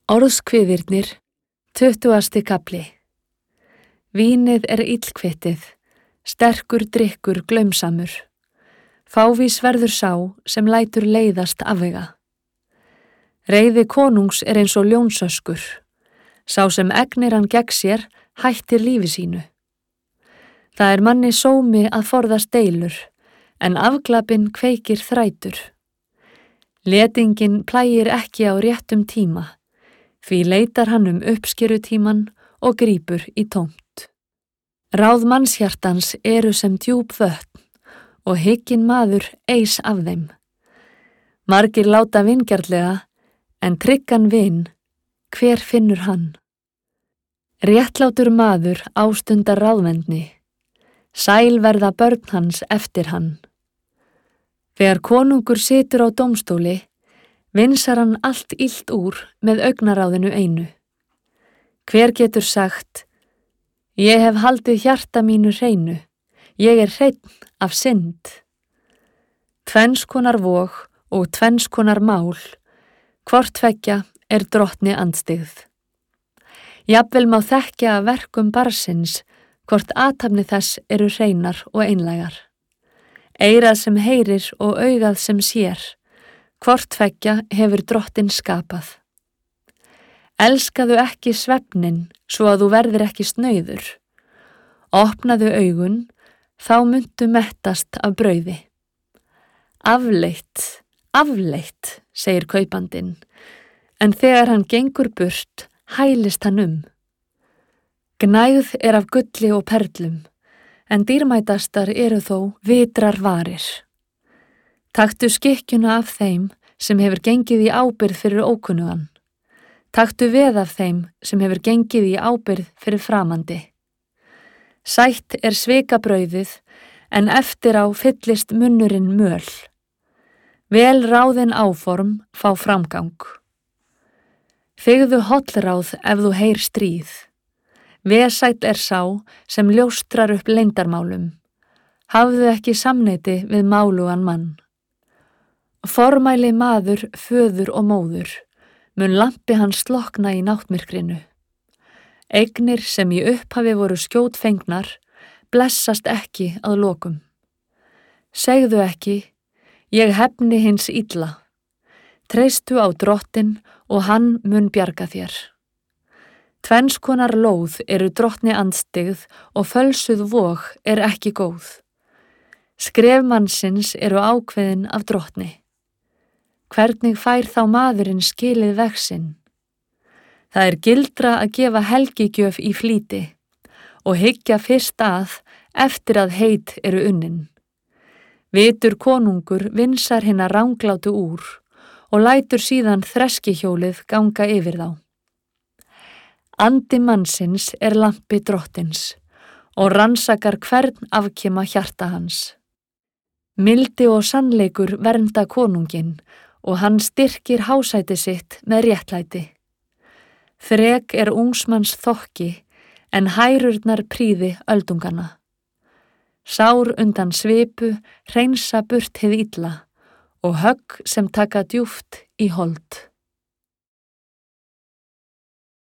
Orðskviðirnir, 20. kafli. Vínið er illkvittið, sterkur drykkur glaumsamur. Fávís verður sá sem lætur leiðast afvega. Reiði konungs er eins og ljónsöskur. Sá sem egnir hann gegn sér hættir lífi sínu. Það er manni sómi að forðast deilur, en afglapinn kveikir þrætur. Letingin plægir ekki á réttum tíma, því leitar hann uppskerutíman og grípur í tómt. Ráð mannshjartans eru sem djúp vötn og hygginn maður eys af þeim. Margir láta vingjarnlega, en tryggan vin, hver finnur hann? Réttlátur maður ástundar ráðvendni, sæl verða börn hans eftir hann. Þegar konungur situr á dómstóli, vinsar hann allt illt úr með augnaráðinu einu. Hver getur sagt, ég hef haldið hjarta mínu hreinu, ég er hreinn af synd. Tvenns konar vog og tvenns konar mál, hvort tveggja er drottni andstyggð. Jafnvel má þekkja af verkum barnsins, hvort athafni þess eru hreinar og einlægar. Eyrað sem heyrir og augað sem sér, hvort tveggja hefur drottin skapað. Elskaðu ekki svefnin, svo að þú verðir ekki snauður. Opnaðu augun, þá muntu mettast af brauði. Afleitt, afleitt, segir kaupandinn, en þegar hann gengur burt, hælist hann Gnægð er af gulli og perlum, en dýrmætastar eru þó vitrar varir. Taktu skikkjuna af þeim sem hefur gengið í ábyrgð fyrir ókunnugan. Taktu veð af þeim sem hefur gengið í ábyrgð fyrir framandi. Sætt er svikabrauðið, en eftir á fyllist munnurinn möl. Vel ráðin áform fá framgang. Þigðu hollráð ef þú heyr stríð. Vesæll er sá sem ljóstrar upp leyndarmálum. Hafðu ekki samneyti við málugan mann. Formæli maður, föður og móður, mun lampi hans slokna í náttmyrkrinu. Eignir sem í upphafi voru skjótfengnar, blessast ekki að lokum. Segðu ekki, ég hefni hins illa. Treystu á drottinn og hann mun bjarga þér. Tvenns konar lóð eru drottni andstyggð og fölsuð vog er ekki góð. Skref mannsins eru ákveðin af drottni. Hvernig fær þá maðurinn skilið veg sinn? Það er gildra að gefa helgigjöf í flýti og hyggja fyrst að eftir að heit eru unnin. Vitur konungur vinsar hina ranglátu úr og lætur síðan þreskihjólið ganga yfir þá. Andi mannsins er lampi drottins og rannsakar hvern afkima hjarta hans. Mildi og sannleikur vernda konunginn og hann styrkir hásæti sitt með réttlæti. Þrek er ungsmanns þokki, en hærurnar prýði öldungana. Sár undan svipu hreinsa burt hið illa og högg sem taka djúpt í hold.